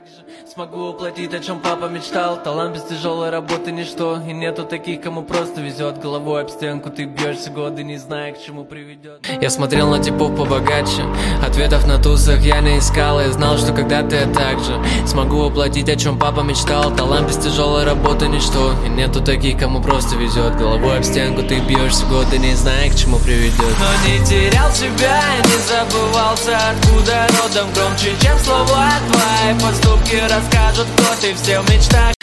Смогу уплатить, о чем папа мечтал. Талант без тяжелой работы ничто. И нету таких, кому просто везет. Головой об стенку ты бьешься годы, не зная, к чему приведет. Я смотрел на типов побогаче, ответов на тусах я не искал. Я знал, что когда-то я так же смогу уплатить, о чем папа мечтал. Талант без тяжелой работы ничто. И нету таких, кому просто везет. Головой об стенку ты бьешься годы, не зная, к чему приведет. Но не терял себя, не забывался, откуда родом. Громче, чем слова твои поступки расскажут, кто ты все в мечтах.